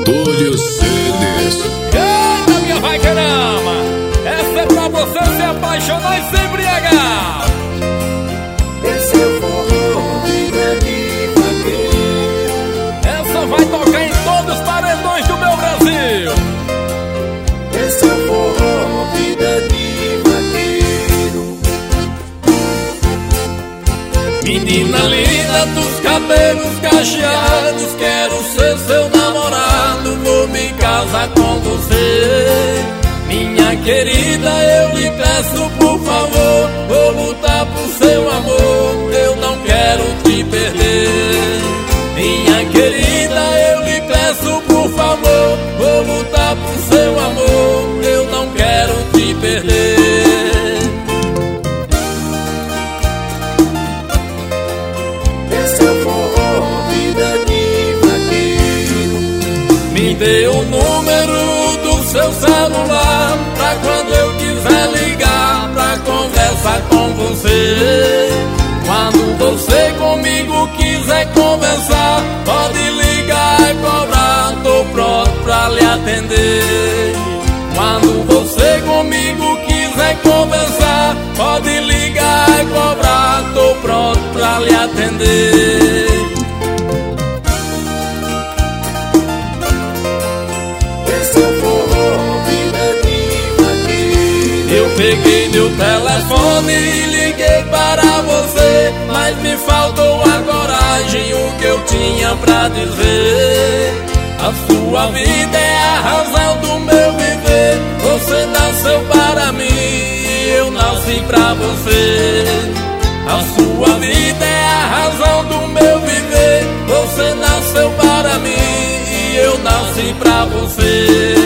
Túlio Cedes. Eita, minha vai caramba! Essa é pra você se apaixonar e se embriagar. Esse é o forró, vida de vaqueiro. Essa vai tocar em todos os paredões do meu Brasil. Esse é o forró, vida de vaqueiro. Menina linda dos cabelos cacheados, quero ser seu namorado, vou me casar com você. Minha querida, eu lhe peço por favor, vou lutar por seu amor, eu não quero te perder. Minha querida, eu lhe peço por favor, vou lutar por seu amor, eu não quero te perder. Esse é o forró, vida de vaqueiro. Me dê o número do seu celular, pra quando eu quiser ligar, pra conversar com você. Quando você comigo quiser conversar, pode ligar e cobrar, tô pronto pra lhe atender. Quando você comigo quiser conversar, pode ligar e cobrar, tô pronto pra lhe atender. Esse é o forró, vida de vaqueiro. Eu peguei meu telefone e liguei para você, mas me faltou a coragem, o que eu tinha pra dizer. A sua vida é a razão do meu viver, você nasceu para mim e eu nasci pra você. A sua vida é a razão do meu viver, você nasceu para mim e eu nasci pra você.